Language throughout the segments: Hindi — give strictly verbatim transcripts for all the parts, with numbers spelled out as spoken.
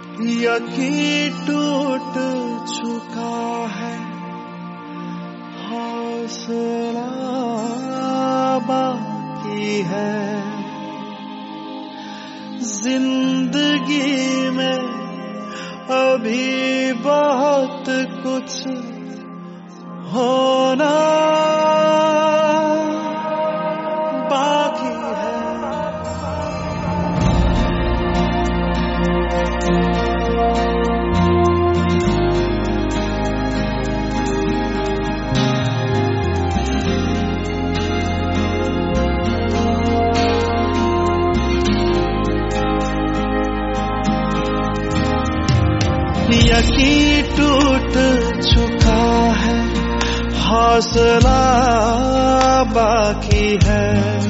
यकीन टूट चुका है, हौसला बाकी है। जिंदगी में अभी बहुत कुछ होना बाकी है। यकीन टूट चुका है, हौसला बाकी है।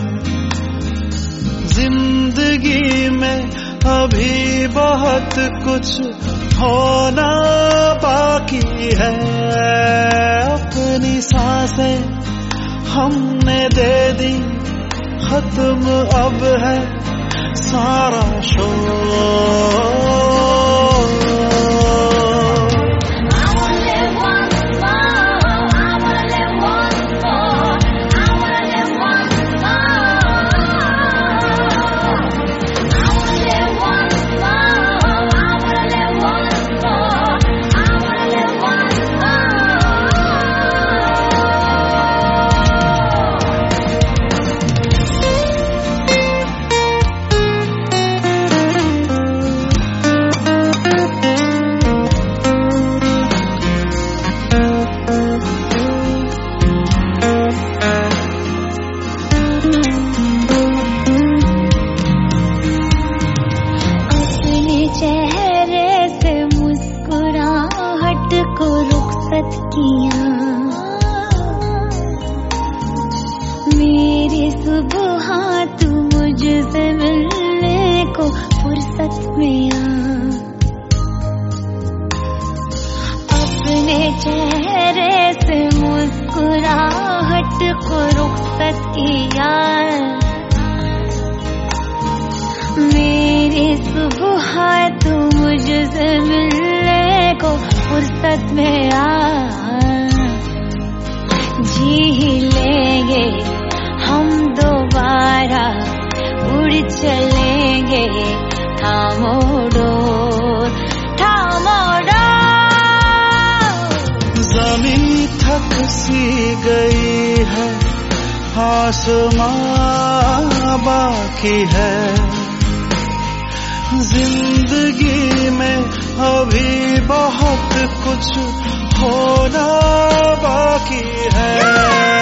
जिंदगी में अभी बहुत कुछ होना बाकी है। अपनी सांसें हमने दे दी, खत्म अब है सारा शोर। को रुखसत किया, मेरी सुबह तू मुझसे मिलने को फुर्सत में आ। अपने चेहरे से मुस्कुराहट को रुखसत किया, मेरी सुबह तू मुझसे मिलने को फुर्सत में आ। जी ही लेंगे हम दोबारा, उड़ चलेंगे थामो डोर, थामो डोर। ज़मीन थक सी गई है, आसमां बाकी है। जिंदगी में अभी बहुत कुछ होना बाकी है।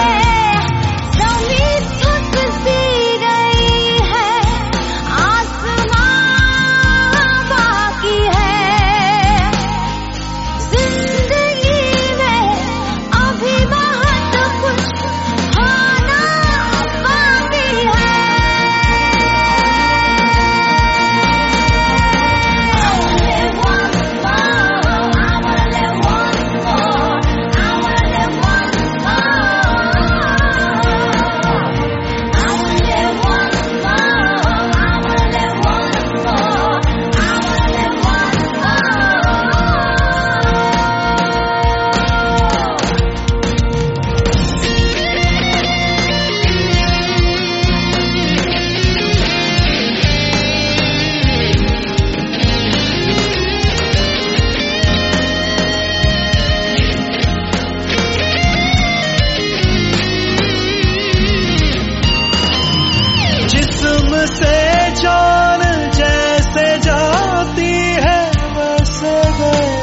से जान जैसे जाती है वैसे गए,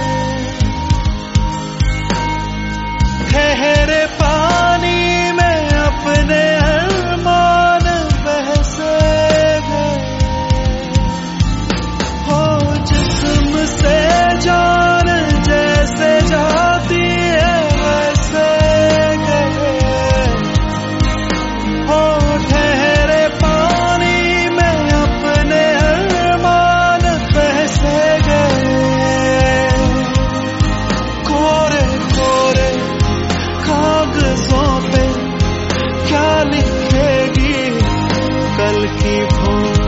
ठहरे पानी में अपने अरमान बहसे गए। हो जिस्म से जान जैसे जाती है वैसे गए, हो ठहरे कल की भूल।